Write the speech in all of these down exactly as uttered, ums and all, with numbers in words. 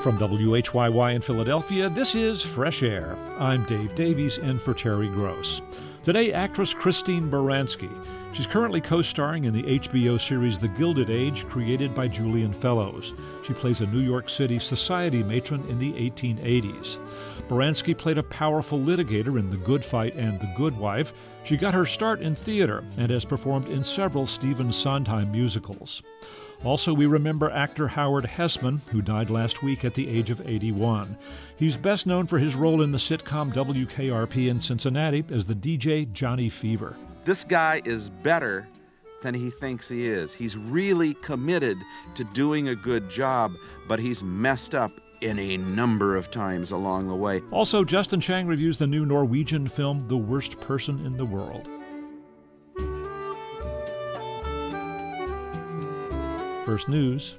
From W H Y Y in Philadelphia, this is Fresh Air. I'm Dave Davies, in for Terry Gross. Today, actress Christine Baranski. She's currently co-starring in the H B O series The Gilded Age, created by Julian Fellows. She plays a New York City society matron in the eighteen eighties. Baranski played a powerful litigator in The Good Fight and The Good Wife. She got her start in theater and has performed in several Stephen Sondheim musicals. Also, we remember actor Howard Hesseman, who died last week at the age of eighty-one. He's best known for his role in the sitcom W K R P in Cincinnati as the D J Johnny Fever. This guy is better than he thinks he is. He's really committed to doing a good job, but he's messed up in a number of times along the way. Also, Justin Chang reviews the new Norwegian film The Worst Person in the World. First News.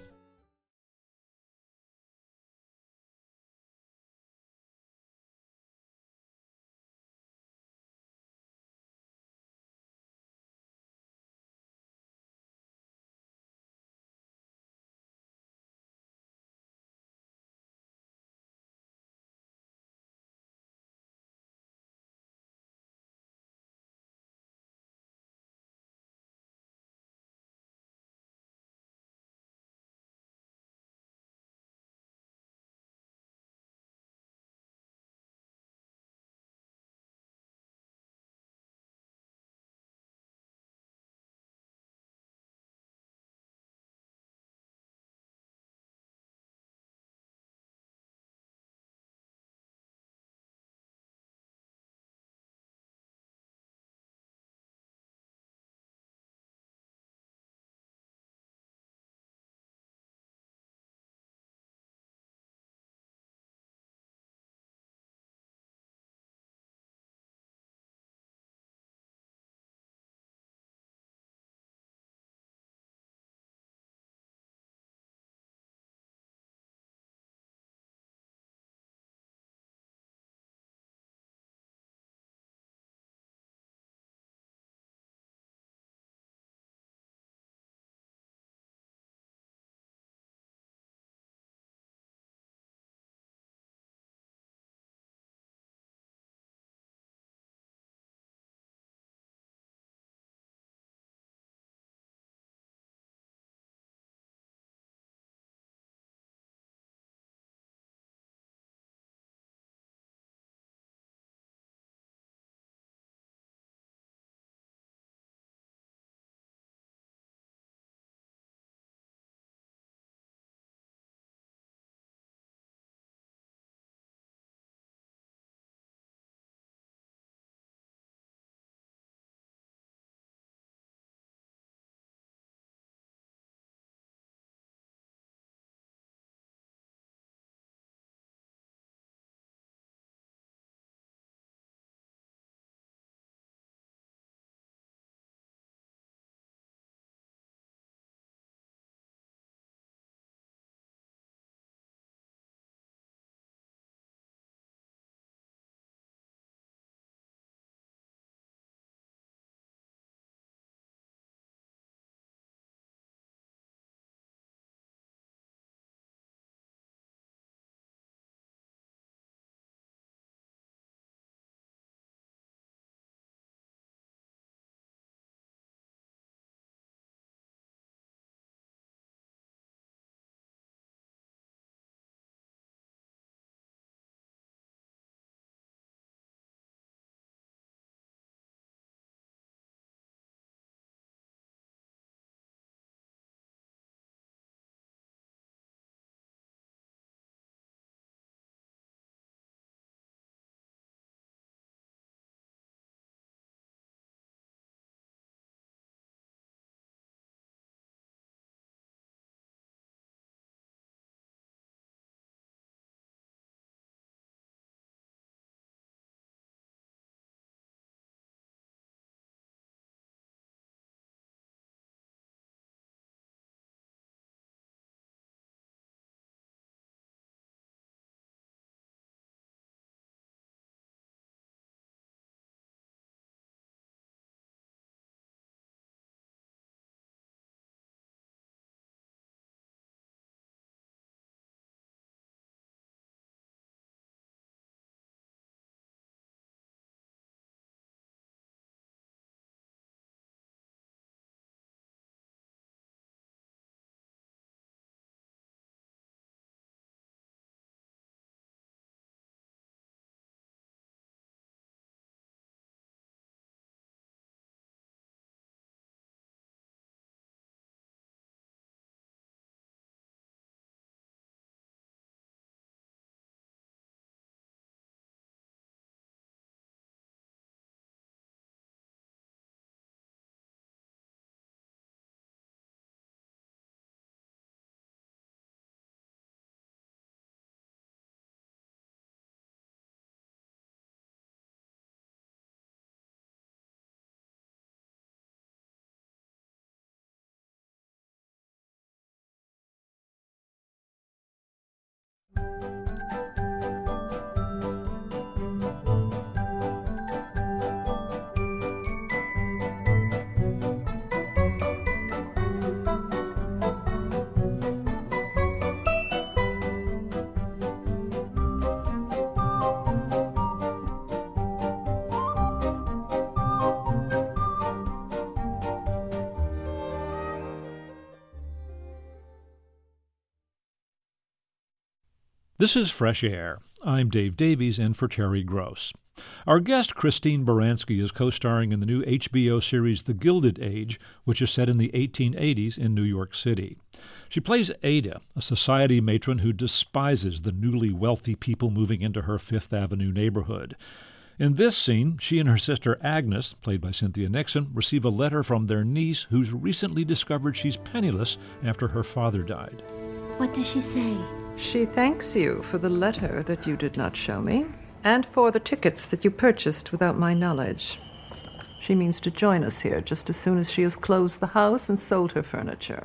This is Fresh Air. I'm Dave Davies, in for Terry Gross. Our guest, Christine Baranski, is co-starring in the new H B O series The Gilded Age, which is set in the eighteen eighties in New York City. She plays Ada, a society matron who despises the newly wealthy people moving into her Fifth Avenue neighborhood. In this scene, she and her sister Agnes, played by Cynthia Nixon, receive a letter from their niece who's recently discovered she's penniless after her father died. What does she say? She thanks you for the letter that you did not show me, and for the tickets that you purchased without my knowledge. She means to join us here just as soon as she has closed the house and sold her furniture.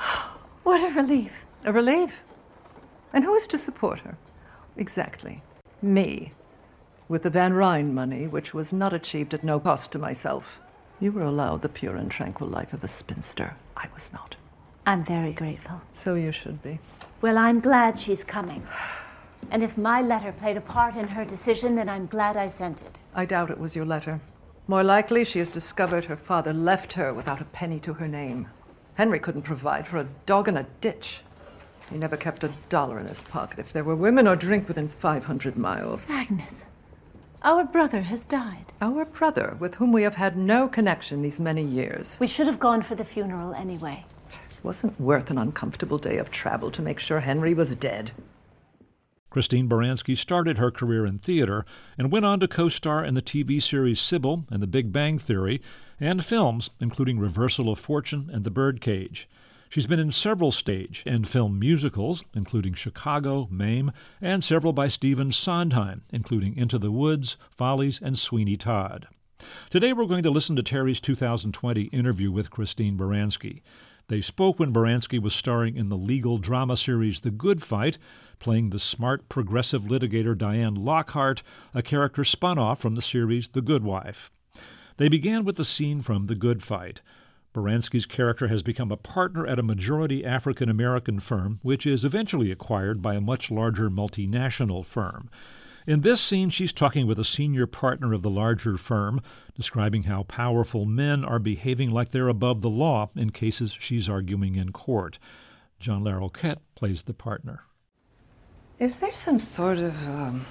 What a relief. A relief? And who is to support her? Exactly. Me. With the Van Ryn money, which was not achieved at no cost to myself. You were allowed the pure and tranquil life of a spinster. I was not. I'm very grateful. So you should be. Well, I'm glad she's coming. And if my letter played a part in her decision, then I'm glad I sent it. I doubt it was your letter. More likely, she has discovered her father left her without a penny to her name. Henry couldn't provide for a dog in a ditch. He never kept a dollar in his pocket if there were women or drink within five hundred miles. Agnes, our brother has died. Our brother, with whom we have had no connection these many years. We should have gone for the funeral anyway. It wasn't worth an uncomfortable day of travel to make sure Henry was dead. Christine Baranski started her career in theater and went on to co-star in the T V series Sybil and The Big Bang Theory, and films, including Reversal of Fortune and The Birdcage. She's been in several stage and film musicals, including Chicago, Mame, and several by Stephen Sondheim, including Into the Woods, Follies, and Sweeney Todd. Today we're going to listen to Terry's two thousand twenty interview with Christine Baranski. They spoke when Baranski was starring in the legal drama series The Good Fight, playing the smart, progressive litigator Diane Lockhart, a character spun off from the series The Good Wife. They began with the scene from The Good Fight. Baranski's character has become a partner at a majority African-American firm, which is eventually acquired by a much larger multinational firm. In this scene, she's talking with a senior partner of the larger firm, describing how powerful men are behaving like they're above the law in cases she's arguing in court. John Larroquette plays the partner. Is there some sort of um,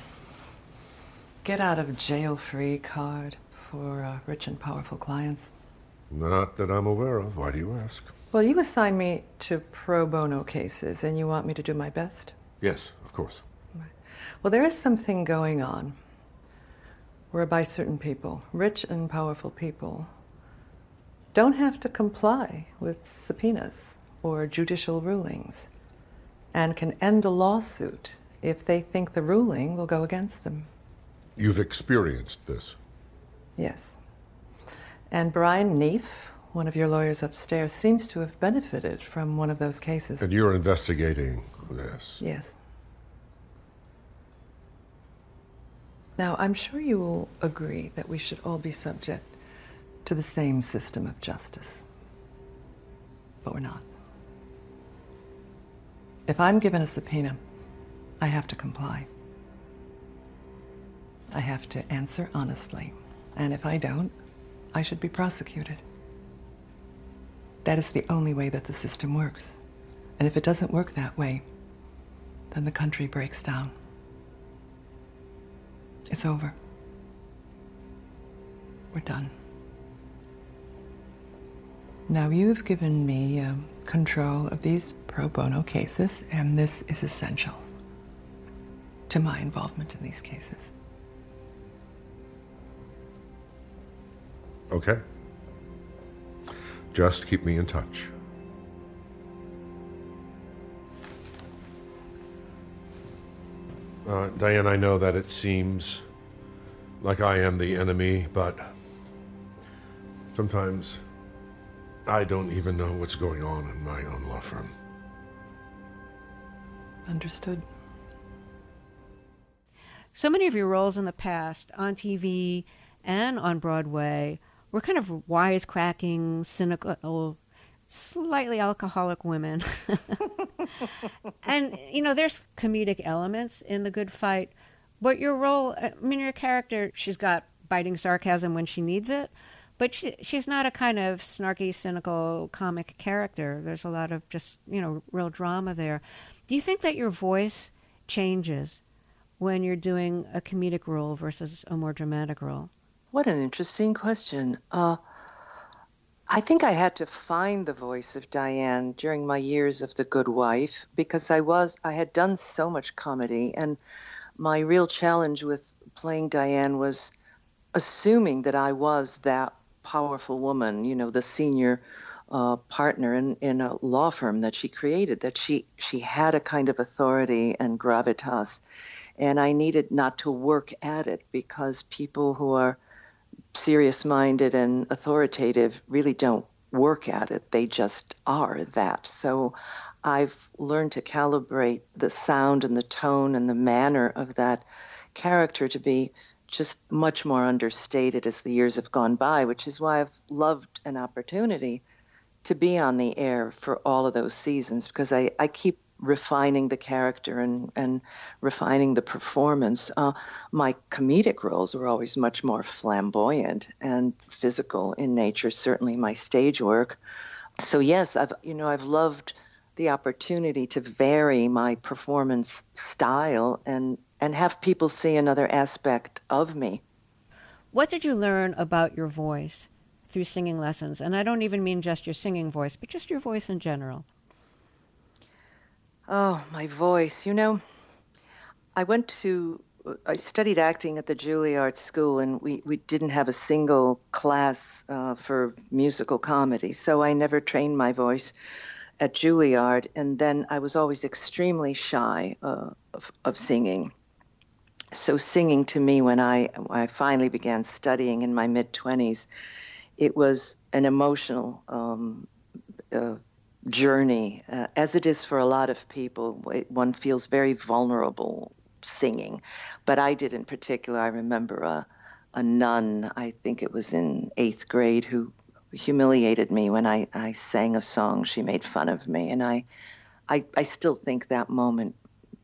get-out-of-jail-free card for uh, rich and powerful clients? Not that I'm aware of. Why do you ask? Well, you assign me to pro bono cases, and you want me to do my best? Yes, of course. Well, there is something going on whereby certain people, rich and powerful people, don't have to comply with subpoenas or judicial rulings and can end a lawsuit if they think the ruling will go against them. You've experienced this? Yes. And Brian Neef, one of your lawyers upstairs, seems to have benefited from one of those cases. And you're investigating this? Yes. Now, I'm sure you will agree that we should all be subject to the same system of justice. But we're not. If I'm given a subpoena, I have to comply. I have to answer honestly. And if I don't, I should be prosecuted. That is the only way that the system works. And if it doesn't work that way, then the country breaks down. It's over. We're done. Now, you've given me uh, control of these pro bono cases, and this is essential to my involvement in these cases. Okay. Just keep me in touch. Uh, Diane, I know that it seems like I am the enemy, but sometimes I don't even know what's going on in my own law firm. Understood. So many of your roles in the past, on T V and on Broadway, were kind of wisecracking, cynical, slightly alcoholic women. And, you know, there's comedic elements in The Good Fight, but your role, I mean, your character, she's got biting sarcasm when she needs it, but she, she's not a kind of snarky, cynical, comic character. There's a lot of just, you know, real drama there. Do you think that your voice changes when you're doing a comedic role versus a more dramatic role? What an interesting question. Uh, I think I had to find the voice of Diane during my years of The Good Wife because I was I had done so much comedy, and my real challenge with playing Diane was assuming that I was that powerful woman, you know, the senior uh, partner in, in a law firm that she created, that she, she had a kind of authority and gravitas. And I needed not to work at it because people who are serious-minded and authoritative really don't work at it. They just are that. So I've learned to calibrate the sound and the tone and the manner of that character to be just much more understated as the years have gone by, which is why I've loved an opportunity to be on the air for all of those seasons, because I, I keep refining the character and, and refining the performance. Uh, my comedic roles were always much more flamboyant and physical in nature, certainly my stage work. So yes, I've you know I've loved the opportunity to vary my performance style and and have people see another aspect of me. What did you learn about your voice through singing lessons? And I don't even mean just your singing voice, but just your voice in general. Oh, my voice. You know, I went to, I studied acting at the Juilliard School, and we, we didn't have a single class uh, for musical comedy, so I never trained my voice at Juilliard. And then I was always extremely shy uh, of, of singing. So singing to me, when I, when I finally began studying in my mid-twenties, it was an emotional um, uh, journey, uh, as it is for a lot of people. One feels very vulnerable singing. But I did in particular. I remember a, a nun, I think it was in eighth grade, who humiliated me when I, I sang a song. She made fun of me. And I, I, I still think that moment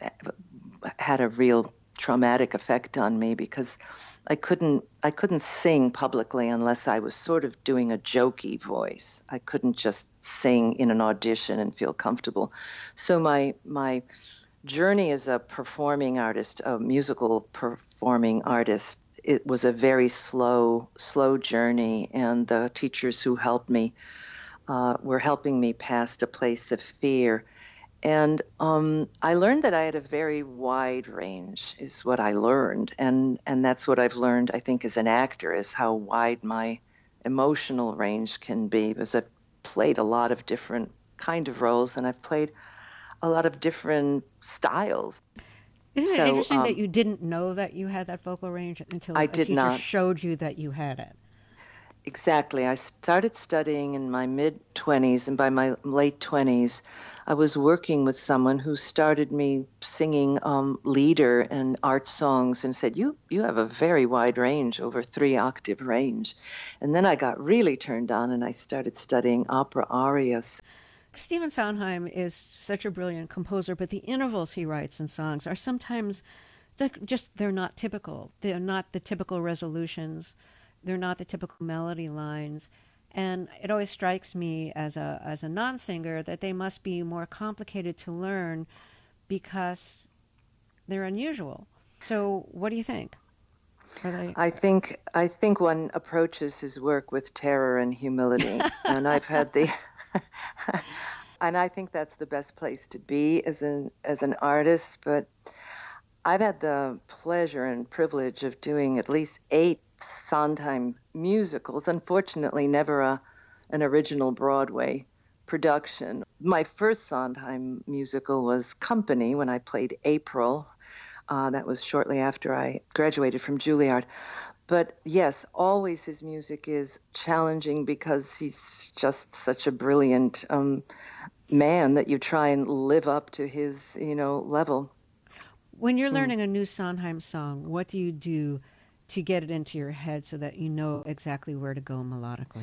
had a real traumatic effect on me, because I couldn't I couldn't sing publicly unless I was sort of doing a jokey voice. I couldn't just sing in an audition and feel comfortable. So my my journey as a performing artist, a musical performing artist, it was a very slow slow journey, and the teachers who helped me uh, were helping me past a place of fear. And um, I learned that I had a very wide range, is what I learned. And, and that's what I've learned, I think, as an actor, is how wide my emotional range can be, because I've played a lot of different kind of roles, and I've played a lot of different styles. Isn't so, it interesting um, that you didn't know that you had that vocal range until I a did teacher not. showed you that you had it? Exactly. I started studying in my mid-twenties, and by my late twenties, I was working with someone who started me singing um, leader and art songs, and said, you you have a very wide range, over three octave range. And then I got really turned on, and I started studying opera arias. Stephen Sondheim is such a brilliant composer, but the intervals he writes in songs are sometimes they're just, they're not typical. They're not the typical resolutions. They're not the typical melody lines. And it always strikes me as a as a non-singer that they must be more complicated to learn because they're unusual. So what do you think? Are they... I think I think one approaches his work with terror and humility. And I've had the and I think that's the best place to be as an as an artist. But I've had the pleasure and privilege of doing at least eight Sondheim musicals. Unfortunately, never a, an original Broadway production. My first Sondheim musical was Company, when I played April. Uh, that was shortly after I graduated from Juilliard. But yes, always his music is challenging because he's just such a brilliant um, man that you try and live up to his, you know, level. When you're learning mm. a new Sondheim song, what do you do to get it into your head so that you know exactly where to go melodically?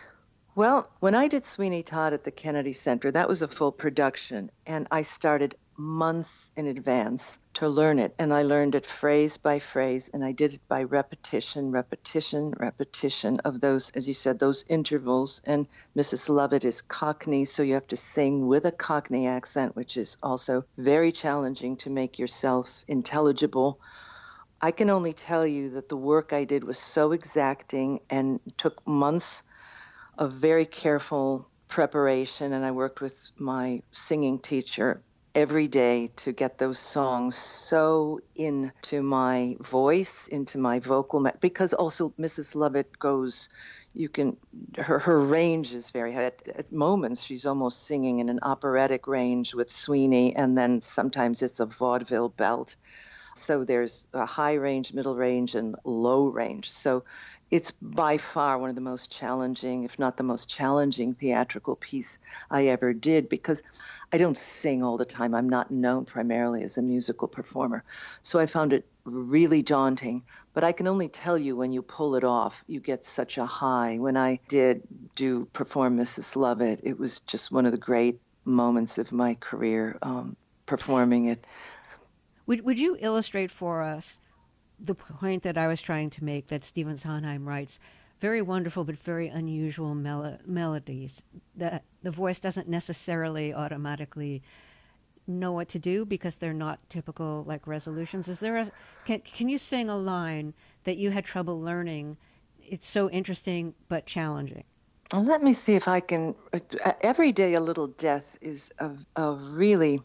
Well, when I did Sweeney Todd at the Kennedy Center, that was a full production, and I started months in advance to learn it. And I learned it phrase by phrase, and I did it by repetition, repetition, repetition of those, as you said, those intervals. And Missus Lovett is Cockney, so you have to sing with a Cockney accent, which is also very challenging to make yourself intelligible. I can only tell you that the work I did was so exacting and took months of very careful preparation, and I worked with my singing teacher every day to get those songs so into my voice, into my vocal, me- because also Missus Lovett goes, you can, her, her range is very high. At, at moments, she's almost singing in an operatic range with Sweeney, and then sometimes it's a vaudeville belt. So there's a high range, middle range, and low range. So it's by far one of the most challenging, if not the most challenging theatrical piece I ever did, because I don't sing all the time. I'm not known primarily as a musical performer. So I found it really daunting. But I can only tell you, when you pull it off, you get such a high. When I did do perform Missus Lovett, it was just one of the great moments of my career, um, performing it. Would would you illustrate for us the point that I was trying to make, that Stephen Sondheim writes very wonderful but very unusual mel- melodies that the voice doesn't necessarily automatically know what to do because they're not typical like resolutions? Is there a can can you sing a line that you had trouble learning? It's so interesting but challenging. Well, let me see if I can. Uh, Every Day a Little Death is a, a really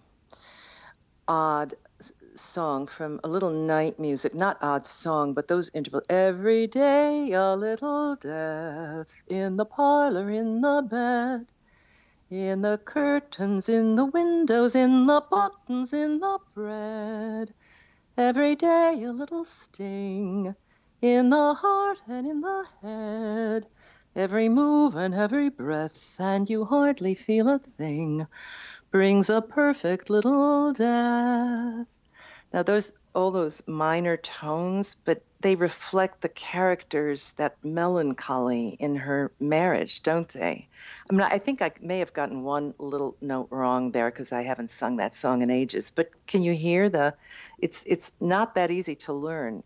odd song from A Little Night Music, not odd song, but those intervals. Every day a little death, in the parlor, in the bed, in the curtains, in the windows, in the buttons, in the bread. Every day a little sting, in the heart and in the head. Every move and every breath, and you hardly feel a thing, brings a perfect little death. Now, those all those minor tones, but they reflect the characters, that melancholy in her marriage, don't they? I mean, I think I may have gotten one little note wrong there because I haven't sung that song in ages. But can you hear the? It's it's not that easy to learn.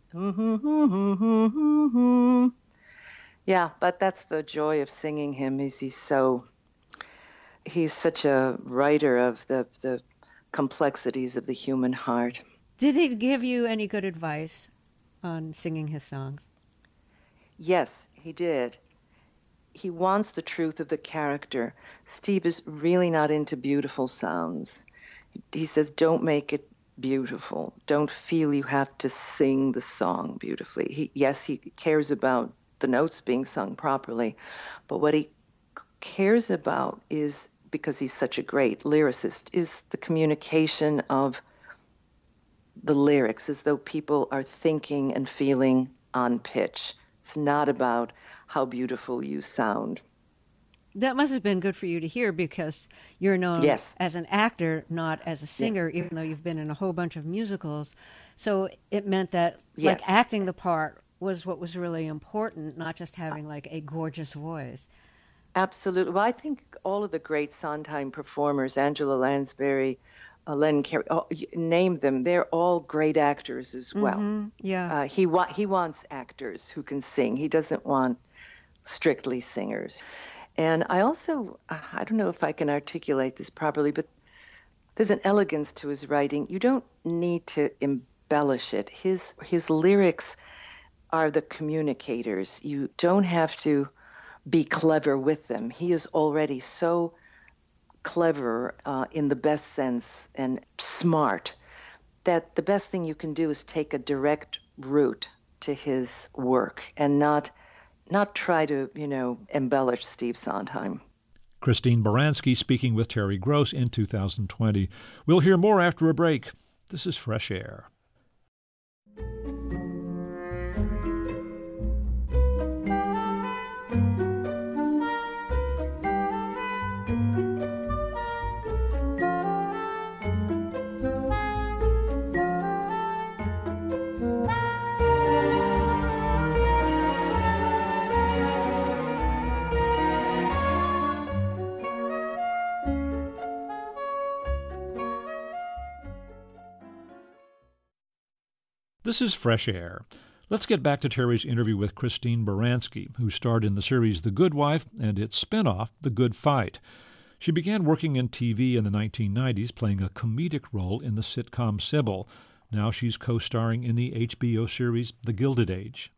Yeah, but that's the joy of singing him. Is he's so he's such a writer of the the complexities of the human heart. Did he give you any good advice on singing his songs? Yes, he did. He wants the truth of the character. Steve is really not into beautiful sounds. He says, don't make it beautiful. Don't feel you have to sing the song beautifully. He, yes, he cares about the notes being sung properly, but what he cares about is, because he's such a great lyricist, is the communication of the lyrics, as though people are thinking and feeling on pitch. It's not about how beautiful you sound. That must have been good for you to hear, because you're known yes. as an actor, not as a singer, yeah. even though you've been in a whole bunch of musicals. So it meant that yes. like acting the part was what was really important, not just having like a gorgeous voice. Absolutely. Well, I think all of the great Sondheim performers, Angela Lansbury, Uh, Len Carey, oh, name them. They're all great actors as well. Mm-hmm. Yeah, uh, he wa- he wants actors who can sing. He doesn't want strictly singers. And I also, I don't know if I can articulate this properly, but there's an elegance to his writing. You don't need to embellish it. His his lyrics are the communicators. You don't have to be clever with them. He is already so clever uh, in the best sense and smart that the best thing you can do is take a direct route to his work and not not try to, you know, embellish Steve Sondheim. Christine Baranski speaking with Terry Gross in two thousand twenty. We'll hear more after a break. This is Fresh Air. This is Fresh Air. Let's get back to Terry's interview with Christine Baranski, who starred in the series The Good Wife and its spin-off, The Good Fight. She began working in T V in the nineteen nineties, playing a comedic role in the sitcom Sybil. Now she's co-starring in the H B O series The Gilded Age.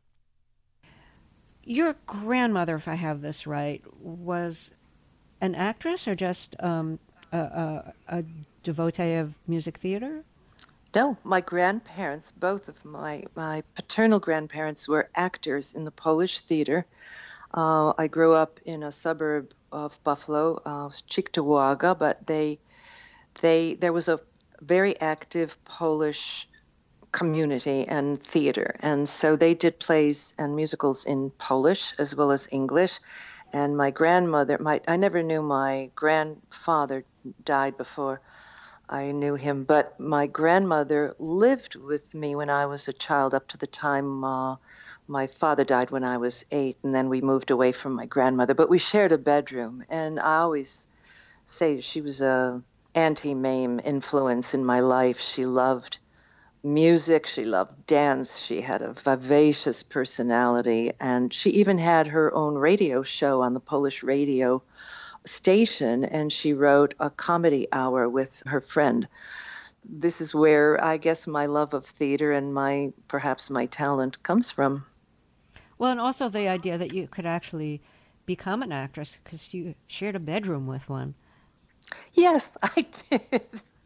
Your grandmother, if I have this right, was an actress or just um, a, a, a devotee of music theater? No, my grandparents, both of my, my paternal grandparents were actors in the Polish theater. Uh, I grew up in a suburb of Buffalo, uh, Cheektowaga, but they, they, there was a very active Polish community and theater, and so they did plays and musicals in Polish as well as English. And my grandmother, my I never knew my grandfather, died before I knew him, but my grandmother lived with me when I was a child up to the time uh, my father died when I was eight, and then we moved away from my grandmother. But we shared a bedroom, and I always say she was a Auntie Mame influence in my life. She loved music, she loved dance, she had a vivacious personality, and she even had her own radio show on the Polish radio station, and she wrote a comedy hour with her friend. This is where I guess my love of theater and my perhaps my talent comes from. Well, and also the idea that you could actually become an actress because you shared a bedroom with one. Yes, I did.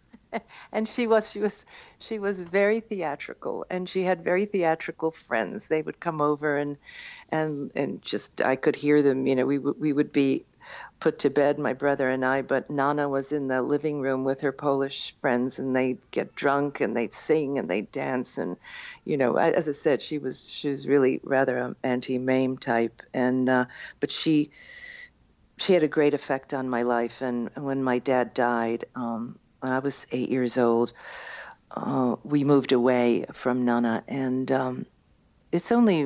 And she was she was she was very theatrical, and she had very theatrical friends. They would come over and and and just I could hear them. You know, we we would be put to bed, my brother and I, but Nana was in the living room with her Polish friends, and they'd get drunk and they'd sing and they'd dance. And, you know, as I said, she was she was really rather an Auntie Mame type. And uh, but she she had a great effect on my life. And when my dad died, um, when I was eight years old, uh, we moved away from Nana. And um, it's only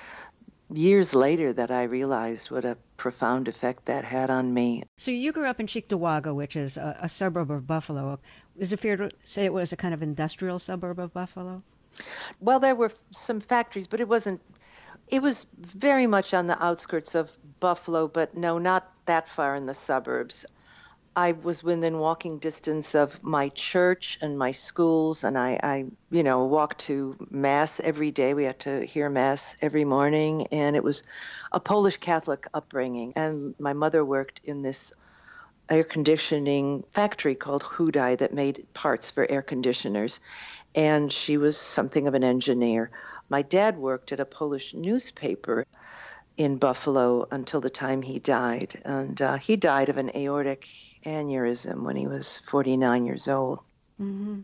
years later that I realized what a profound effect that had on me. So you grew up in Cheektowaga, which is a, a suburb of Buffalo. Is it fair to say it was a kind of industrial suburb of Buffalo? Well, there were some factories, but it wasn't, it was very much on the outskirts of Buffalo, but no, not that far in the suburbs. I was within walking distance of my church and my schools, and I, I, you know, walked to Mass every day. We had to hear Mass every morning, and it was a Polish Catholic upbringing. And my mother worked in this air conditioning factory called Hudai that made parts for air conditioners, and she was something of an engineer. My dad worked at a Polish newspaper in Buffalo until the time he died, and uh, he died of an aortic aneurysm when he was forty-nine years old. Mm-hmm.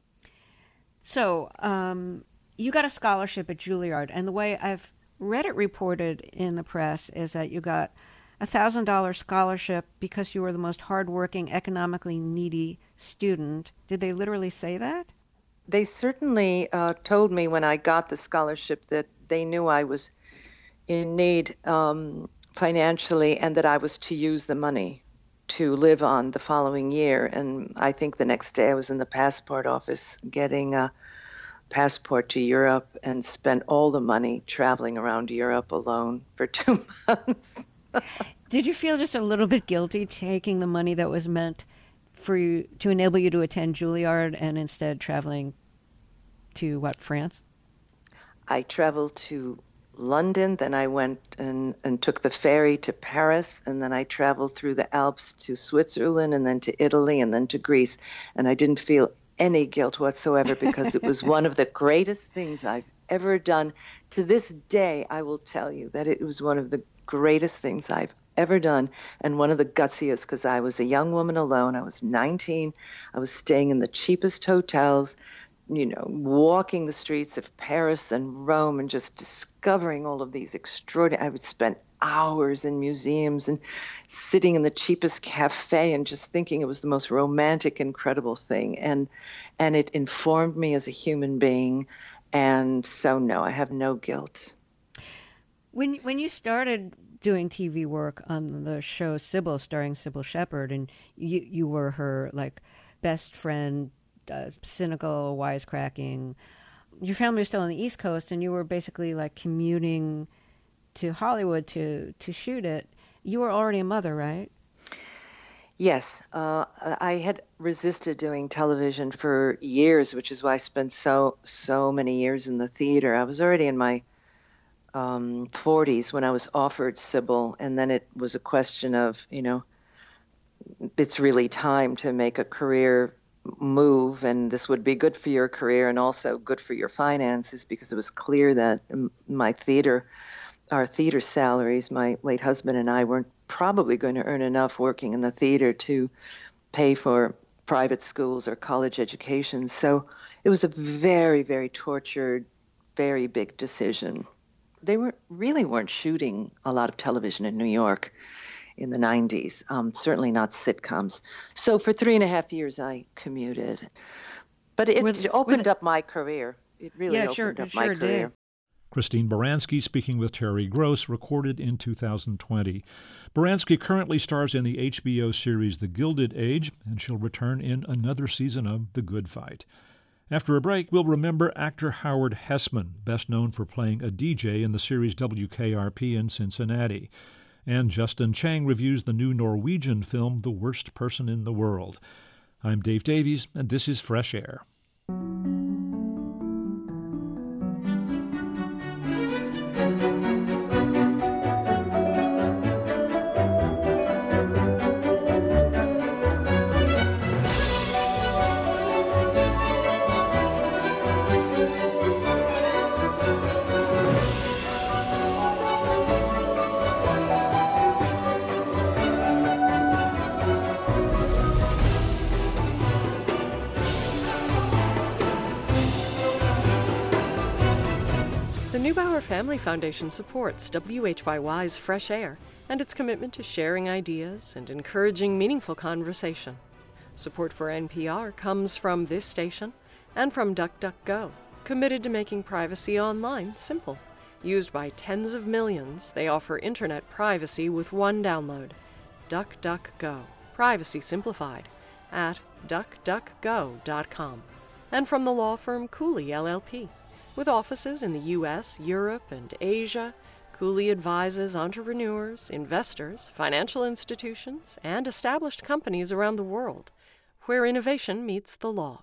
So um, you got a scholarship at Juilliard, and the way I've read it reported in the press is that you got a one thousand dollars scholarship because you were the most hardworking, economically needy student. Did they literally say that? They certainly uh, told me when I got the scholarship that they knew I was in need um, financially, and that I was to use the money to live on the following year. And I think the next day I was in the passport office getting a passport to Europe, and spent all the money traveling around Europe alone for two months. Did you feel just a little bit guilty taking the money that was meant for you to enable you to attend Juilliard and instead traveling to, what, France? I traveled to London, then I went and, and took the ferry to Paris, and then I traveled through the Alps to Switzerland, and then to Italy, and then to Greece. And I didn't feel any guilt whatsoever because it was one of the greatest things I've ever done. To this day, I will tell you that it was one of the greatest things I've ever done, and one of the gutsiest, because I was a young woman alone. I was nineteen. I was staying in the cheapest hotels, you know, walking the streets of Paris and Rome and just discovering all of these extraordinary, I would spend hours in museums and sitting in the cheapest cafe and just thinking it was the most romantic, incredible thing. And, and it informed me as a human being. And so, no, I have no guilt. When, when you started doing T V work on the show Sybil, starring Sybil Shepherd, and you, you were her, like, best friend, Uh, cynical, wisecracking. your family was still on the East Coast and you were basically like commuting to Hollywood to, to shoot it, you were already a mother, right? Yes. Uh, I had resisted doing television for years, which is why I spent so, so many years in the theater. I was already in my um, forties when I was offered Sybil, and then it was a question of, you know, it's really time to make a career move, and this would be good for your career and also good for your finances, because it was clear that my theater, our theater salaries, my late husband and I weren't probably going to earn enough working in the theater to pay for private schools or college education. So it was a very, very tortured, very big decision. They were really weren't shooting a lot of television in New York in the nineties, um, certainly not sitcoms. So for three and a half years, I commuted. But it, with, it opened with, up my career. It really yeah, opened sure, up sure my did. career. Christine Baranski speaking with Terry Gross, recorded in two thousand twenty. Baranski currently stars in the H B O series The Gilded Age, and she'll return in another season of The Good Fight. After a break, we'll remember actor Howard Hesseman, best known for playing a D J in the series W K R P in Cincinnati. And Justin Chang reviews the new Norwegian film The Worst Person in the World. I'm Dave Davies, and this is Fresh Air. The Neubauer Family Foundation supports W H Y Y's Fresh Air and its commitment to sharing ideas and encouraging meaningful conversation. Support for N P R comes from this station and from DuckDuckGo, committed to making privacy online simple. Used by tens of millions, they offer internet privacy with one download. DuckDuckGo, privacy simplified, at duck duck go dot com. And from the law firm Cooley, L L P. With offices in the U S, Europe, and Asia, Cooley advises entrepreneurs, investors, financial institutions, and established companies around the world, where innovation meets the law.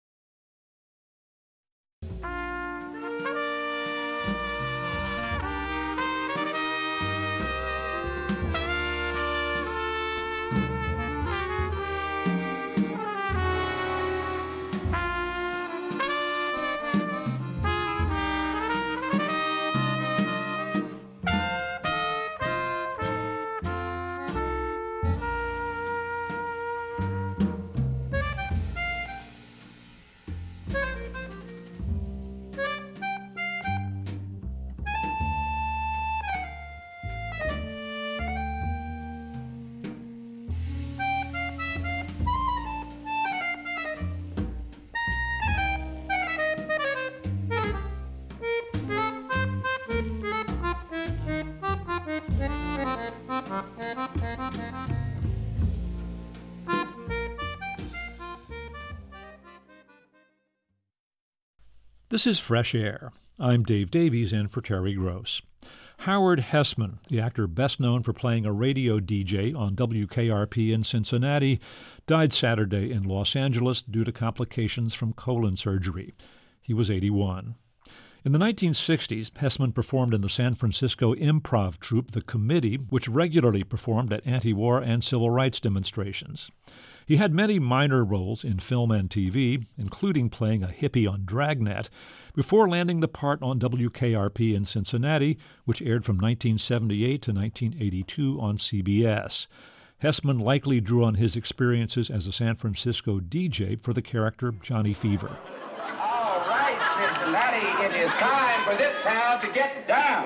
This is Fresh Air. I'm Dave Davies, in for Terry Gross. Howard Hesseman, the actor best known for playing a radio D J on W K R P in Cincinnati, died Saturday in Los Angeles due to complications from colon surgery. He was eighty-one. In the nineteen sixties, Hesseman performed in the San Francisco improv troupe The Committee, which regularly performed at anti-war and civil rights demonstrations. He had many minor roles in film and T V, including playing a hippie on Dragnet, before landing the part on W K R P in Cincinnati, which aired from nineteen seventy-eight to nineteen eighty-two on C B S. Hesseman likely drew on his experiences as a San Francisco D J for the character Johnny Fever. All right, Cincinnati, it is time for this town to get down.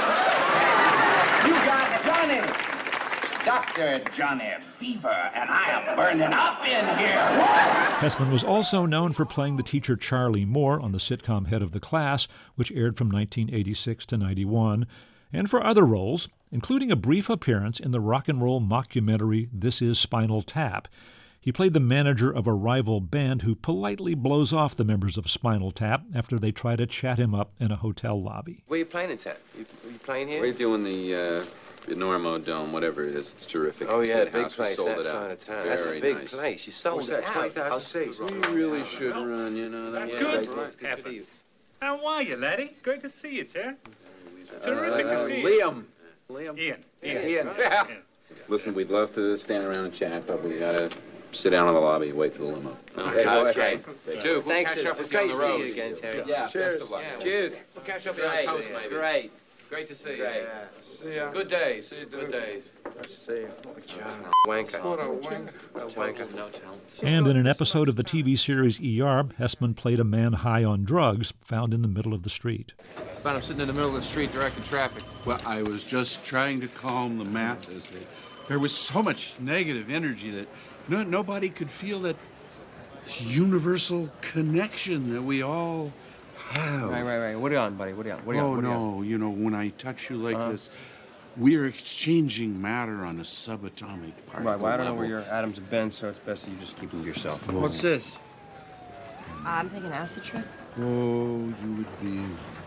You got Johnny. Doctor Johnny Fever, and I am burning up in here. Hesseman was also known for playing the teacher Charlie Moore on the sitcom Head of the Class, which aired from nineteen eighty-six to ninety-one, and for other roles, including a brief appearance in the rock and roll mockumentary This Is Spinal Tap. He played the manager of a rival band who politely blows off the members of Spinal Tap after they try to chat him up in a hotel lobby. Where are you playing in town? You, are you playing here? We're doing the uh, Enormo Dome, whatever it is. It's terrific. Oh, it's yeah, big big house. place, We sold that it side out. of town. Very That's a big nice. place. You sold What's it that, out. twenty thousand I'll seats. We really should run, you know. That's yeah, good. right. Good to see you. How are you, laddie? Great to see you, Ter. Terrific Uh, to see you. Liam. Liam. Ian. Ian. Ian. Listen, we'd love to stand around and chat, but we gotta sit down in the lobby and wait for the limo. Okay, okay. Duke, we'll Thanks. catch up with Great you on to the road. see you again, Terry. Yeah, Cheers. best of luck. Yeah, Duke. We'll catch up with you on Great. the coast, maybe. Great. Great to see Great. you. See ya. Good days. Good days. Nice to see you. Wanker. What a wanker. A wanker. No talent. And in an episode of the T V series E R, Hessman played a man high on drugs found in the middle of the street. But I'm sitting in the middle of the street directing traffic. Well, I was just trying to calm the masses. There was so much negative energy that no, nobody could feel that universal connection that we all have. Right, right, right. What are you on, buddy? What are you on? What are you oh, on? What are you no. on? You know, when I touch you like Uh-huh. this, we are exchanging matter on a subatomic particle Right, well, I don't know level. where your atoms have been, so it's best that you just keep them to yourself. Whoa. What's this? I'm taking acid trip. Oh, you would be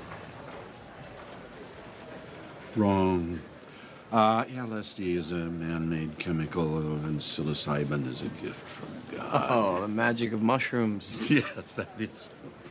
wrong. Uh, L S D is a man-made chemical, and psilocybin is a gift from God. Oh, the magic of mushrooms. Yes, that is.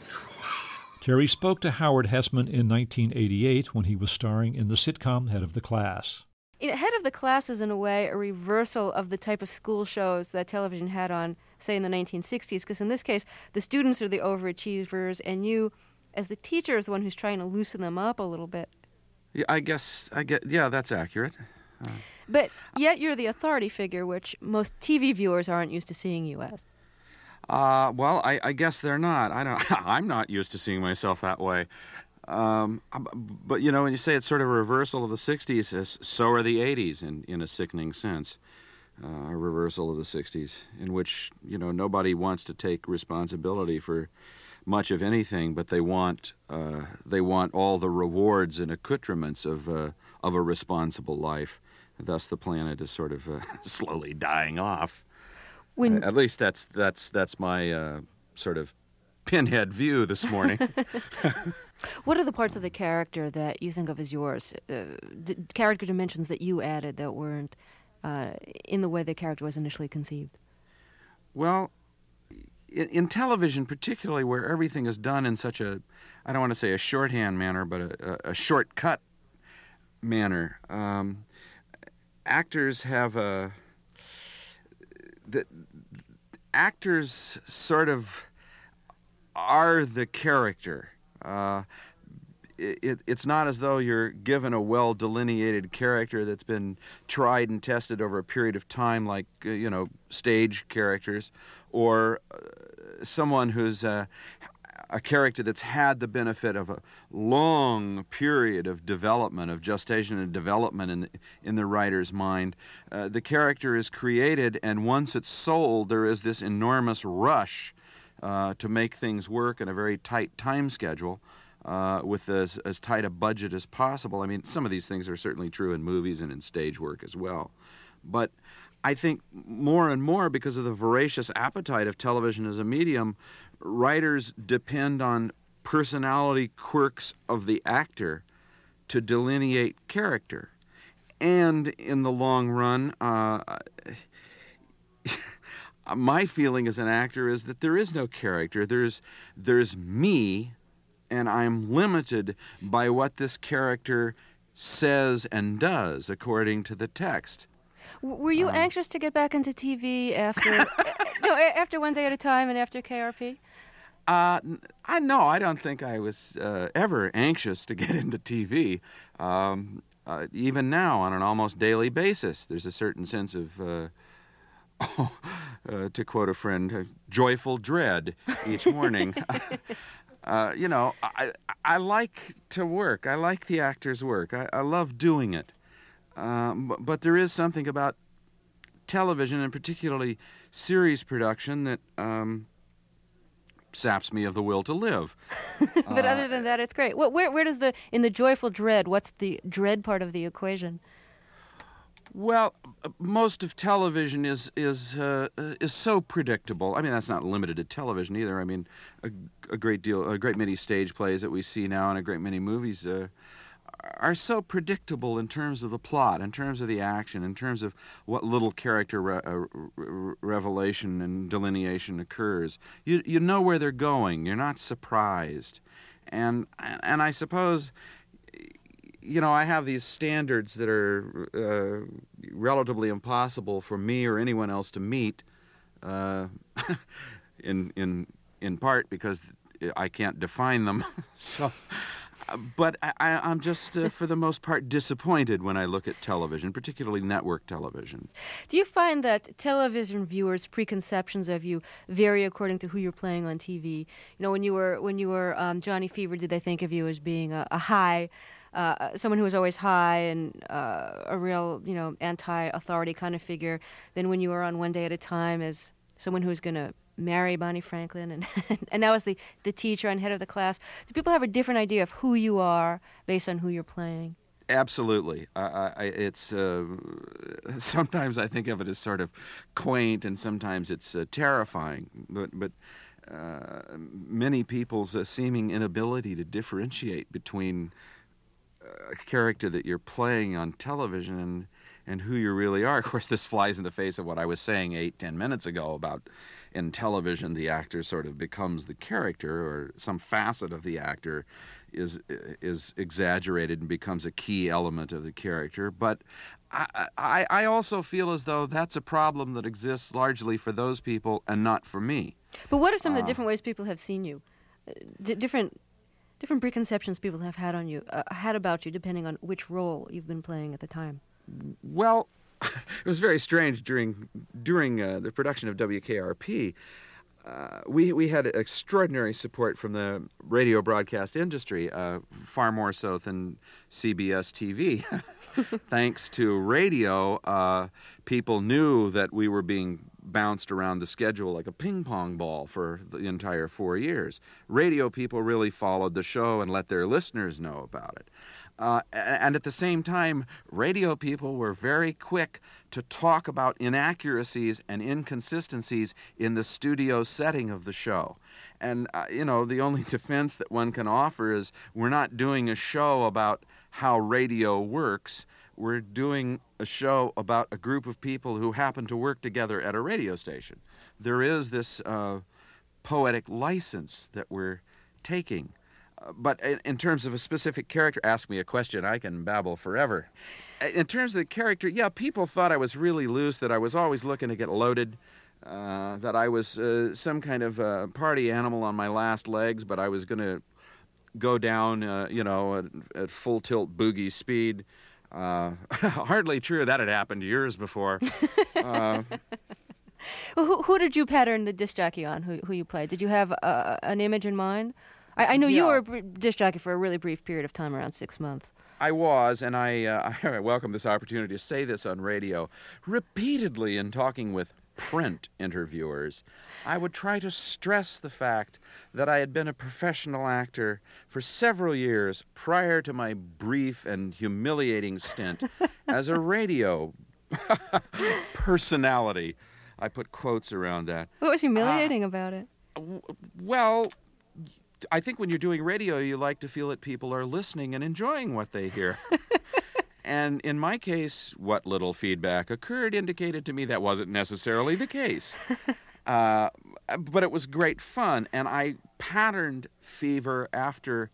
Terry spoke to Howard Hessman in nineteen eighty-eight when he was starring in the sitcom Head of the Class. Head of the Class is, in a way, a reversal of the type of school shows that television had on, say, in the nineteen sixties, because in this case, the students are the overachievers, and you, as the teacher, is the one who's trying to loosen them up a little bit. Yeah, I guess, I get, yeah, that's accurate. Uh, But yet you're the authority figure, which most T V viewers aren't used to seeing you as. Uh, well, I, I guess they're not. I don't. I'm not used to seeing myself that way. Um, but you know, when you say it's sort of a reversal of the sixties, so are the eighties in in a sickening sense. Uh, a reversal of the sixties, in which you know nobody wants to take responsibility for much of anything, but they want uh, they want all the rewards and accoutrements of uh, of a responsible life. Thus, the planet is sort of uh, slowly dying off. When... Uh, at least that's that's that's my uh, sort of pinhead view this morning. What are the parts of the character that you think of as yours? Uh, d- character dimensions that you added that weren't uh, in the way the character was initially conceived? Well, in, in television particularly, where everything is done in such a, I don't want to say a shorthand manner, but a, a, a shortcut manner, um, actors have a... The, actors sort of are the character. Uh, it, it's not as though you're given a well-delineated character that's been tried and tested over a period of time, like, uh, you know, stage characters, or uh, someone who's uh, a character that's had the benefit of a long period of development, of gestation and development in the, in the writer's mind. Uh, the character is created, and once it's sold, there is this enormous rush uh, to make things work in a very tight time schedule uh, with as, as tight a budget as possible. I mean, some of these things are certainly true in movies and in stage work as well. But I think more and more, because of the voracious appetite of television as a medium, writers depend on personality quirks of the actor to delineate character. And in the long run, uh, my feeling as an actor is that there is no character. There's, there's me, and I'm limited by what this character says and does according to the text. Were you Um, anxious to get back into T V after no, after One Day at a Time and after K R P? Uh, I no, I don't think I was uh, ever anxious to get into T V. Um, uh, even now, on an almost daily basis, there's a certain sense of, uh, oh, uh, to quote a friend, uh, joyful dread each morning. uh, you know, I I like to work. I like the actor's work. I, I love doing it. Um, but, but there is something about television, and particularly series production, that um, saps me of the will to live. But uh, other than that, it's great. What, where, where does the in the joyful dread? What's the dread part of the equation? Well, most of television is is uh, is so predictable. I mean, that's not limited to television either. I mean, a, a great deal, a great many stage plays that we see now, and a great many movies uh, are so predictable in terms of the plot, in terms of the action, in terms of what little character re- uh, re- revelation and delineation occurs. You you know where they're going. You're not surprised, and and I suppose, you know, I have these standards that are uh, relatively impossible for me or anyone else to meet, uh, in in in part because I can't define them. so, but I, I'm just, uh, for the most part, disappointed when I look at television, particularly network television. Do you find that television viewers' preconceptions of you vary according to who you're playing on T V? You know, when you were when you were um, Johnny Fever, did they think of you as being a, a high? Uh, someone who was always high and uh, a real, you know, anti-authority kind of figure. Then when you were on One Day at a Time as someone who's going to marry Bonnie Franklin, and and now as the, the teacher and head of the class. Do people have a different idea of who you are based on who you're playing? Absolutely. I, I, it's uh, sometimes I think of it as sort of quaint, and sometimes it's uh, terrifying. But but uh, many people's uh, seeming inability to differentiate between a character that you're playing on television and, and who you really are. Of course, this flies in the face of what I was saying eight, ten minutes ago about in television the actor sort of becomes the character, or some facet of the actor is is exaggerated and becomes a key element of the character. But I, I, I also feel as though that's a problem that exists largely for those people and not for me. But what are some of the Uh, different ways people have seen you? Uh, D- different... Different preconceptions people have had on you, uh, had about you, depending on which role you've been playing at the time. Well, it was very strange during during uh, the production of W K R P. Uh, we we had extraordinary support from the radio broadcast industry, uh, far more so than C B S T V. Thanks to radio, uh, people knew that we were being bounced around the schedule like a ping pong ball for the entire four years. Radio people really followed the show and let their listeners know about it. Uh, and at the same time, radio people were very quick to talk about inaccuracies and inconsistencies in the studio setting of the show. And, uh, you know, the only defense that one can offer is we're not doing a show about how radio works. We're doing a show about a group of people who happen to work together at a radio station. There is this uh, poetic license that we're taking. Uh, but in, in terms of a specific character, ask me a question, I can babble forever. In terms of the character, yeah, people thought I was really loose, that I was always looking to get loaded, uh, that I was uh, some kind of uh, party animal on my last legs, but I was going to go down, uh, you know, at, at full tilt boogie speed. Uh, hardly true. That had happened years before. uh, well, who, who did you pattern the disc jockey on, who, who you played? Did you have uh, an image in mind? I, I know yeah. you were a br- disc jockey for a really brief period of time, around six months. I was, and I, uh, I welcome this opportunity to say this on radio. Repeatedly in talking with print interviewers, I would try to stress the fact that I had been a professional actor for several years prior to my brief and humiliating stint as a radio personality. I put quotes around that. What was humiliating uh, about it? W- well, I think when you're doing radio, you like to feel that people are listening and enjoying what they hear. And in my case, what little feedback occurred indicated to me that wasn't necessarily the case. Uh, but it was great fun, and I patterned Fever after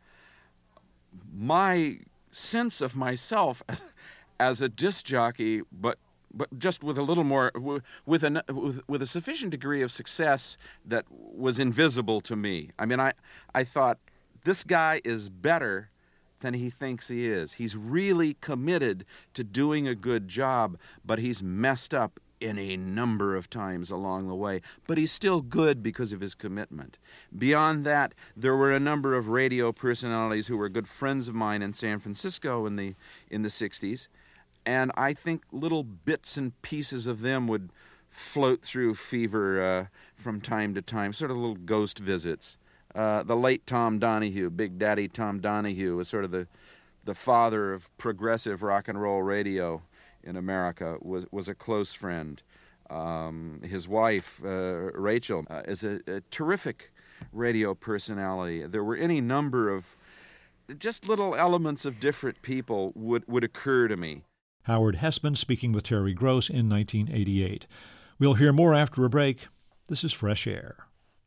my sense of myself as, as a disc jockey, but but just with a little more, with a, with, with a sufficient degree of success that was invisible to me. I mean, I, I thought, this guy is better than he thinks he is. He's really committed to doing a good job, but he's messed up in a number of times along the way. But he's still good because of his commitment. Beyond that, there were a number of radio personalities who were good friends of mine in San Francisco in the in the sixties, and I think little bits and pieces of them would float through Fever uh, from time to time, sort of little ghost visits. Uh, the late Tom Donahue, Big Daddy Tom Donahue, was sort of the the father of progressive rock and roll radio in America, was, was a close friend. Um, his wife, uh, Rachel, uh, is a, a terrific radio personality. There were any number of just little elements of different people would, would occur to me. Howard Hesseman speaking with Terry Gross in nineteen eighty-eight. We'll hear more after a break. This is Fresh Air.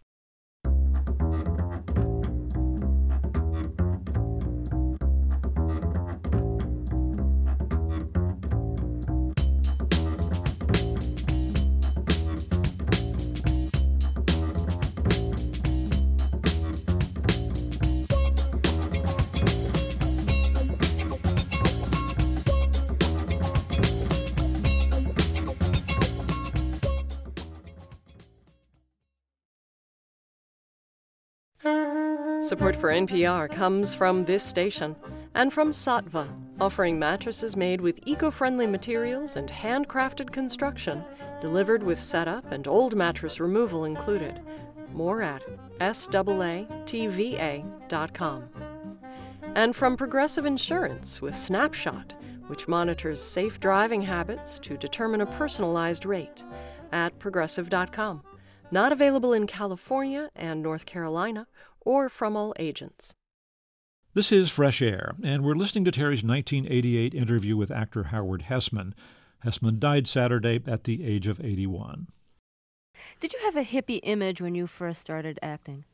Support for N P R comes from this station and from Sattva, offering mattresses made with eco-friendly materials and handcrafted construction, delivered with setup and old mattress removal included. More at S A A T V A dot com. And from Progressive Insurance with Snapshot, which monitors safe driving habits to determine a personalized rate, at progressive dot com. Not available in California and North Carolina, or from all agents. This is Fresh Air, and we're listening to Terry's nineteen eighty-eight interview with actor Howard Hesseman. Hesseman died Saturday at the age of eighty-one. Did you have a hippie image when you first started acting?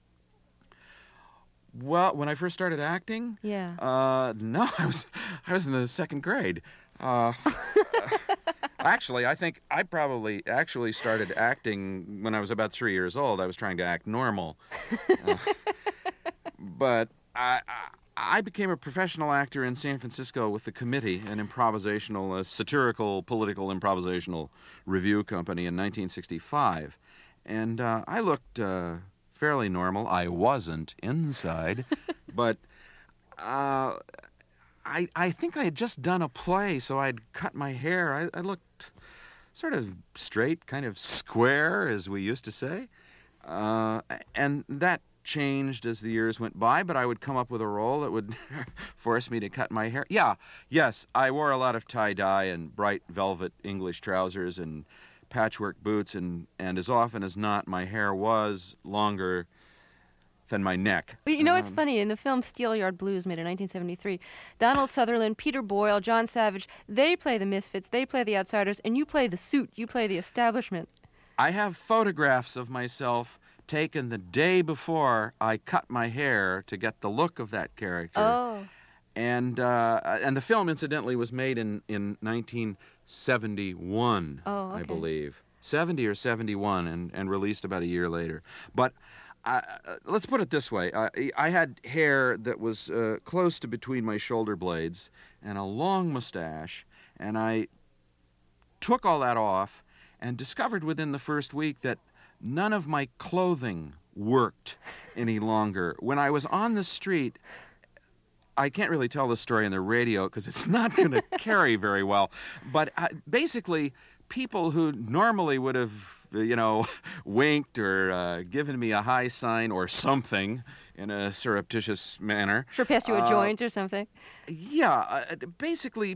Well, when I first started acting? Yeah. Uh, no, I was I was in the second grade. Uh, actually, I think I probably actually started acting when I was about three years old. I was trying to act normal. Uh, but I, I I became a professional actor in San Francisco with the Committee, an improvisational, a satirical, political improvisational review company in nineteen sixty-five. And uh, I looked uh, fairly normal. I wasn't inside, but uh, I I think I had just done a play, so I'd cut my hair. I, I looked sort of straight, kind of square, as we used to say. Uh, and that changed as the years went by, but I would come up with a role that would force me to cut my hair. Yeah, yes, I wore a lot of tie-dye and bright velvet English trousers and patchwork boots, and, and as often as not, my hair was longer than my neck. You know, it's Um, funny, in the film Steelyard Blues, made in nineteen seventy-three, Donald Sutherland, Peter Boyle, John Savage, they play the misfits, they play the outsiders, and you play the suit, you play the establishment. I have photographs of myself taken the day before I cut my hair to get the look of that character. Oh. And uh, and the film, incidentally, was made in, in nineteen seventy-one, Oh, okay. I believe. seventy or seventy-one, and, and released about a year later. But uh, let's put it this way. I, I had hair that was uh, close to between my shoulder blades and a long mustache, and I took all that off and discovered within the first week that none of my clothing worked any longer. When I was on the street, I can't really tell this story on the radio because it's not going to carry very well, but I, basically, people who normally would have, you know, winked or uh, given me a high sign or something in a surreptitious manner. Sure passed you a uh, joint or something. Yeah, uh, basically,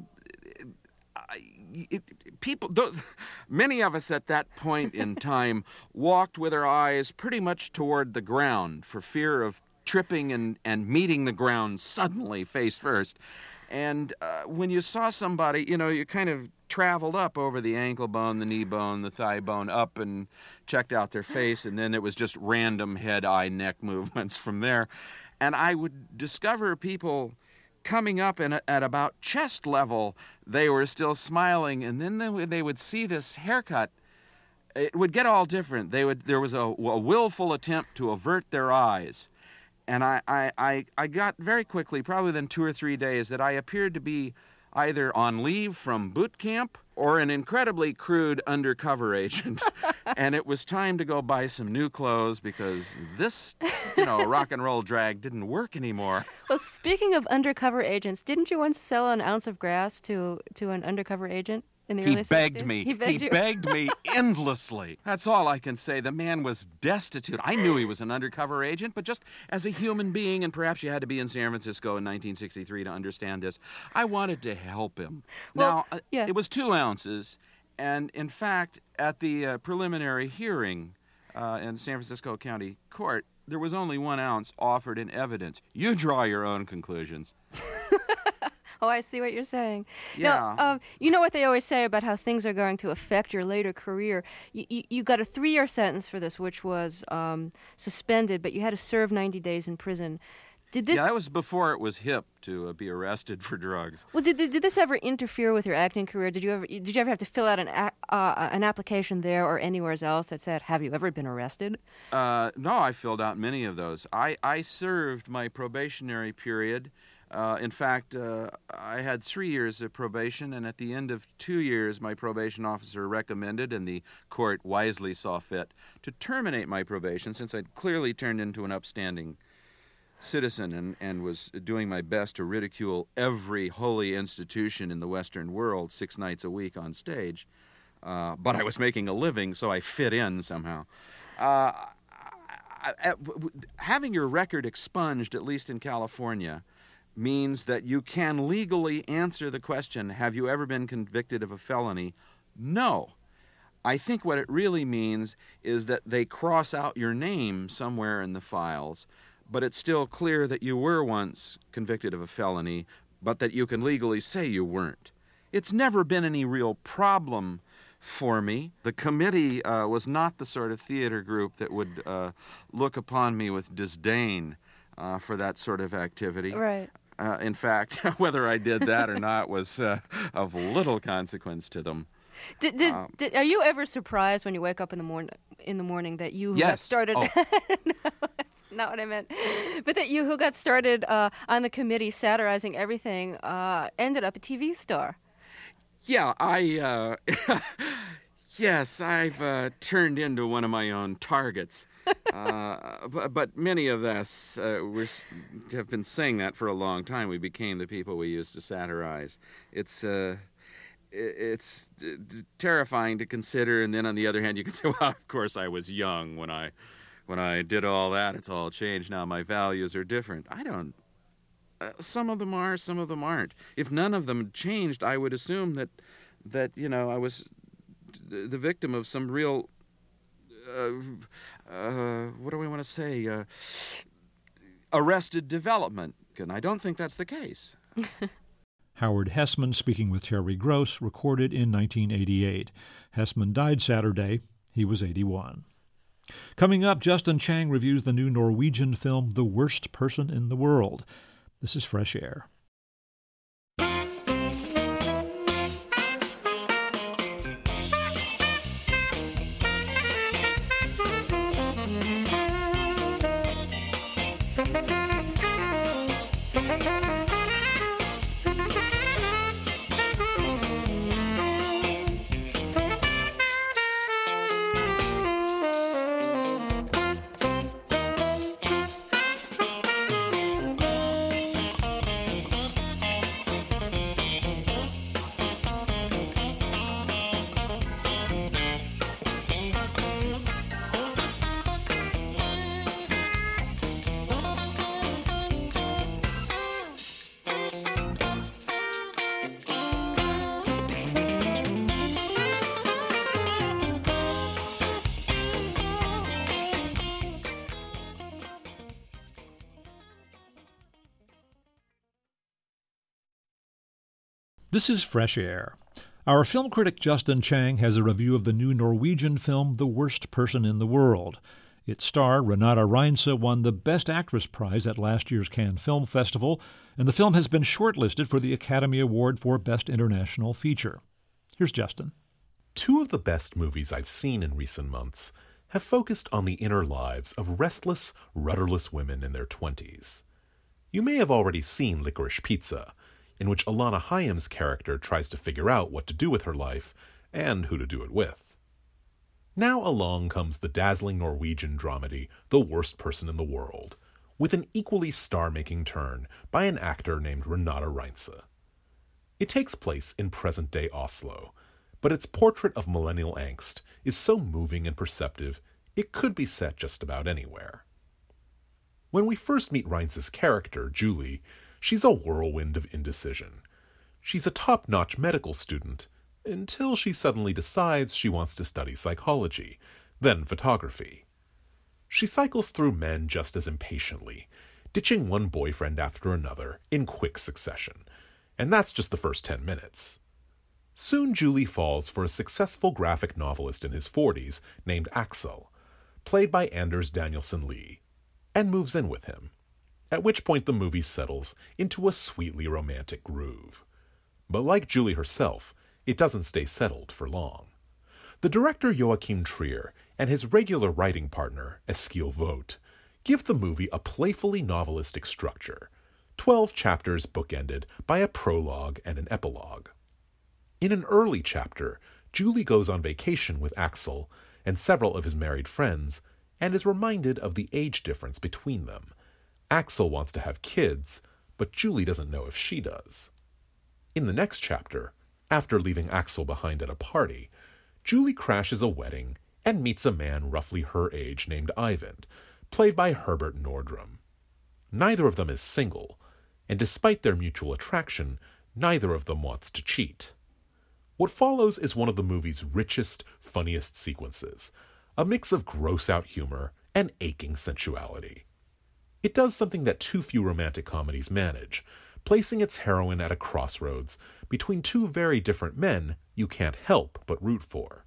uh, it, people, th- many of us at that point in time walked with our eyes pretty much toward the ground for fear of tripping and, and meeting the ground suddenly face first. And uh, when you saw somebody, you know, you kind of traveled up over the ankle bone, the knee bone, the thigh bone, up and checked out their face, and then it was just random head, eye, neck movements from there. And I would discover people coming up and at about chest level, they were still smiling, and then they would, they would see this haircut. It would get all different. They would there was a, a willful attempt to avert their eyes. And I, I, I, I got very quickly, probably within two or three days, that I appeared to be either on leave from boot camp or an incredibly crude undercover agent. And it was time to go buy some new clothes because this, you know, rock and roll drag didn't work anymore. Well, speaking of undercover agents, didn't you once sell an ounce of grass to, to an undercover agent? In the he early begged sixties? me. He begged you? begged me endlessly. That's all I can say. The man was destitute. I knew he was an undercover agent, but just as a human being, and perhaps you had to be in San Francisco in nineteen sixty-three to understand this, I wanted to help him. Well, now, uh, yeah. it was two ounces, and in fact, at the uh, preliminary hearing uh, in San Francisco County Court, there was only one ounce offered in evidence. You draw your own conclusions. Oh, I see what you're saying. Yeah. Now, um, you know what they always say about how things are going to affect your later career. You, you, you got a three-year sentence for this, which was um, suspended, but you had to serve ninety days in prison. Did this? Yeah, that was before it was hip to uh, be arrested for drugs. Well, did, did did this ever interfere with your acting career? Did you ever did you ever have to fill out an a, uh, an application there or anywhere else that said, "Have you ever been arrested?" Uh, no, I filled out many of those. I, I served my probationary period. Uh, in fact, uh, I had three years of probation, and at the end of two years, my probation officer recommended, and the court wisely saw fit, to terminate my probation since I'd clearly turned into an upstanding citizen and, and was doing my best to ridicule every holy institution in the Western world six nights a week on stage. Uh, but I was making a living, so I fit in somehow. Uh, I, I, having your record expunged, at least in California, means that you can legally answer the question, have you ever been convicted of a felony? No. I think what it really means is that they cross out your name somewhere in the files, but it's still clear that you were once convicted of a felony, but that you can legally say you weren't. It's never been any real problem for me. The committee uh, was not the sort of theater group that would uh, look upon me with disdain uh, for that sort of activity. Right. Uh, in fact, whether I did that or not was uh, of little consequence to them. Did, did, Um, did, are you ever surprised when you wake up in the morning in the morning that you who got Yes. started? Oh. No, that's not what I meant. But that you who got started uh, on the committee satirizing everything uh, ended up a T V star. Yeah, I, uh, yes, I've uh, turned into one of my own targets. uh, but, but many of us uh, we're, have been saying that for a long time. We became the people we used to satirize. It's uh, it's d- d- terrifying to consider, and then on the other hand, you can say, well, of course I was young when I when I did all that. It's all changed now. My values are different. I don't. Uh, some of them are, some of them aren't. If none of them changed, I would assume that that you know I was d- the victim of some real. Uh, uh, what do we want to say? Uh, arrested development, and I don't think that's the case. Howard Hesseman speaking with Terry Gross, recorded in nineteen eighty-eight. Hesseman died Saturday. He was eighty-one. Coming up, Justin Chang reviews the new Norwegian film The Worst Person in the World. This is Fresh Air. This is Fresh Air. Our film critic Justin Chang has a review of the new Norwegian film The Worst Person in the World. Its star, Renate Reinsve, won the Best Actress prize at last year's Cannes Film Festival, and the film has been shortlisted for the Academy Award for Best International Feature. Here's Justin. Two of the best movies I've seen in recent months have focused on the inner lives of restless, rudderless women in their twenties. You may have already seen Licorice Pizza, in which Alana Haim's character tries to figure out what to do with her life and who to do it with. Now along comes the dazzling Norwegian dramedy The Worst Person in the World, with an equally star-making turn by an actor named Renate Reinsve. It takes place in present-day Oslo, but its portrait of millennial angst is so moving and perceptive, it could be set just about anywhere. When we first meet Reince's character, Julie, she's a whirlwind of indecision. She's a top-notch medical student, until she suddenly decides she wants to study psychology, then photography. She cycles through men just as impatiently, ditching one boyfriend after another in quick succession, and that's just the first ten minutes. Soon Julie falls for a successful graphic novelist in his forties named Axel, played by Anders Danielsen Lee, and moves in with him, at which point the movie settles into a sweetly romantic groove. But like Julie herself, it doesn't stay settled for long. The director Joachim Trier and his regular writing partner, Eskil Vogt, give the movie a playfully novelistic structure, twelve chapters bookended by a prologue and an epilogue. In an early chapter, Julie goes on vacation with Axel and several of his married friends, and is reminded of the age difference between them. Axel wants to have kids, but Julie doesn't know if she does. In the next chapter, after leaving Axel behind at a party, Julie crashes a wedding and meets a man roughly her age named Ivan, played by Herbert Nordrum. Neither of them is single, and despite their mutual attraction, neither of them wants to cheat. What follows is one of the movie's richest, funniest sequences, a mix of gross-out humor and aching sensuality. It does something that too few romantic comedies manage, placing its heroine at a crossroads between two very different men you can't help but root for.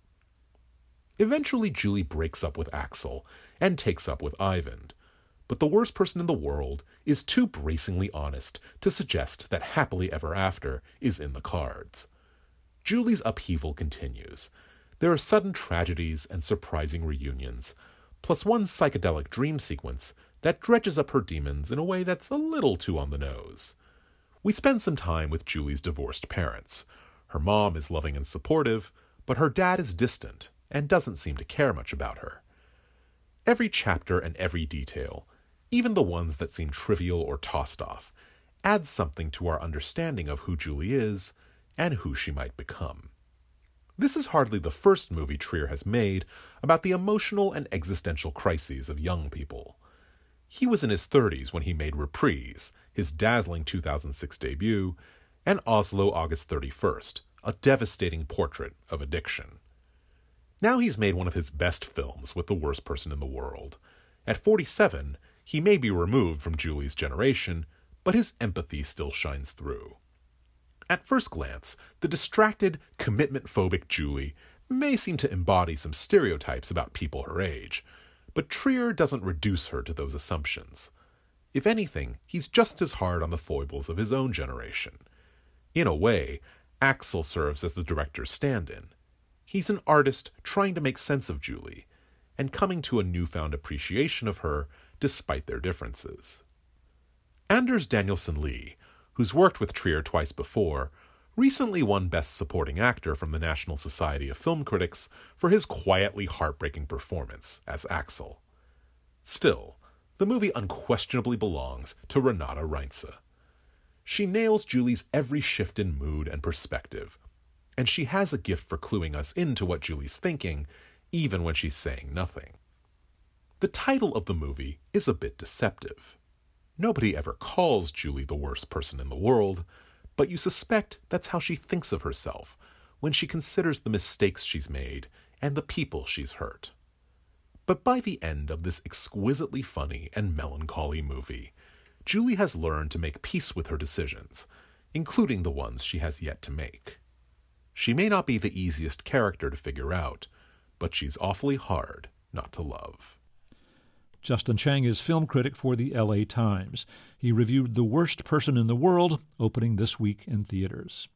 Eventually, Julie breaks up with Axel and takes up with Ivan, but the worst person in the world is too bracingly honest to suggest that happily ever after is in the cards. Julie's upheaval continues. There are sudden tragedies and surprising reunions, plus one psychedelic dream sequence that dredges up her demons in a way that's a little too on the nose. We spend some time with Julie's divorced parents. Her mom is loving and supportive, but her dad is distant and doesn't seem to care much about her. Every chapter and every detail, even the ones that seem trivial or tossed off, adds something to our understanding of who Julie is and who she might become. This is hardly the first movie Trier has made about the emotional and existential crises of young people. He was in his thirties when he made Reprise, his dazzling two thousand six debut, and Oslo August thirty-first, a devastating portrait of addiction. Now he's made one of his best films with the worst person in the world. At forty-seven, he may be removed from Julie's generation, but his empathy still shines through. At first glance, the distracted, commitment-phobic Julie may seem to embody some stereotypes about people her age, but Trier doesn't reduce her to those assumptions. If anything, he's just as hard on the foibles of his own generation. In a way, Axel serves as the director's stand-in. He's an artist trying to make sense of Julie, and coming to a newfound appreciation of her despite their differences. Anders Danielsen Lee, who's worked with Trier twice before, recently won Best Supporting Actor from the National Society of Film Critics for his quietly heartbreaking performance as Axel. Still, the movie unquestionably belongs to Renate Reinsve. She nails Julie's every shift in mood and perspective, and she has a gift for cluing us into what Julie's thinking, even when she's saying nothing. The title of the movie is a bit deceptive. Nobody ever calls Julie the worst person in the world, but you suspect that's how she thinks of herself when she considers the mistakes she's made and the people she's hurt. But by the end of this exquisitely funny and melancholy movie, Julie has learned to make peace with her decisions, including the ones she has yet to make. She may not be the easiest character to figure out, but she's awfully hard not to love. Justin Chang is film critic for the L A Times. He reviewed The Worst Person in the World, opening this week in theaters.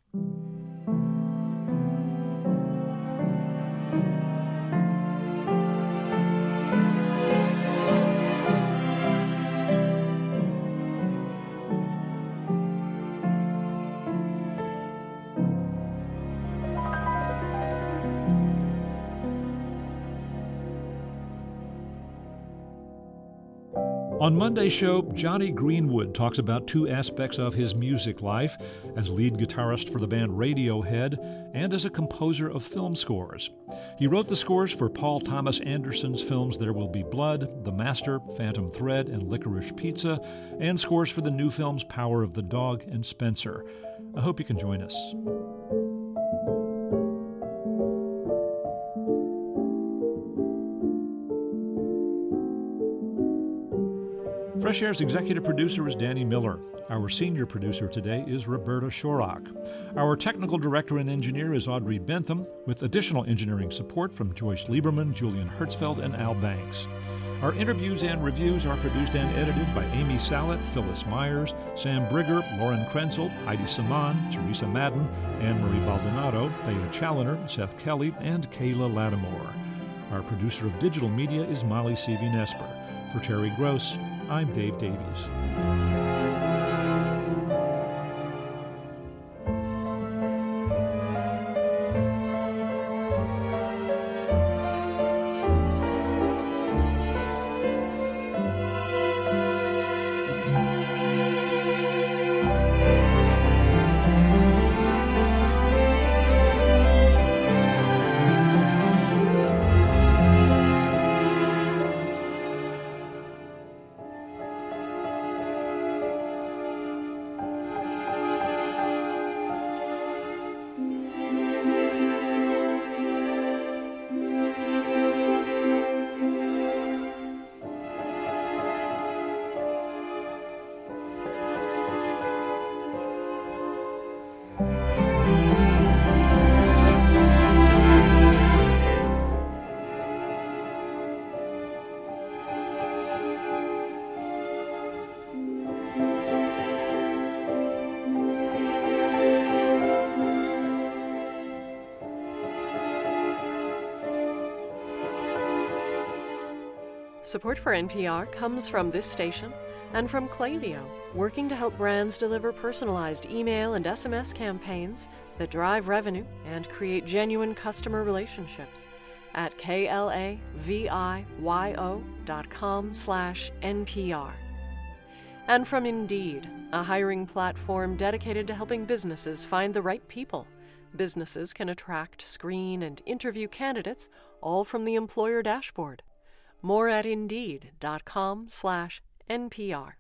On Monday's show, Jonny Greenwood talks about two aspects of his music life, as lead guitarist for the band Radiohead and as a composer of film scores. He wrote the scores for Paul Thomas Anderson's films There Will Be Blood, The Master, Phantom Thread, and Licorice Pizza, and scores for the new films Power of the Dog and Spencer. I hope you can join us. Fresh Air's executive producer is Danny Miller. Our senior producer today is Roberta Shorak. Our technical director and engineer is Audrey Bentham, with additional engineering support from Joyce Lieberman, Julian Hertzfeld, and Al Banks. Our interviews and reviews are produced and edited by Amy Sallet, Phyllis Myers, Sam Brigger, Lauren Krenzel, Heidi Saman, Teresa Madden, Anne-Marie Baldonado, Thea Challoner, Seth Kelly, and Kayla Lattimore. Our producer of digital media is Molly Seavy-Nesper. For Terry Gross, I'm Dave Davies. Support for N P R comes from this station and from Klaviyo, working to help brands deliver personalized email and S M S campaigns that drive revenue and create genuine customer relationships at K-L-A-V-I-Y-O dot com slash N P R. And from Indeed, a hiring platform dedicated to helping businesses find the right people. Businesses can attract, screen, and interview candidates all from the employer dashboard. More at Indeed dot com slash N P R.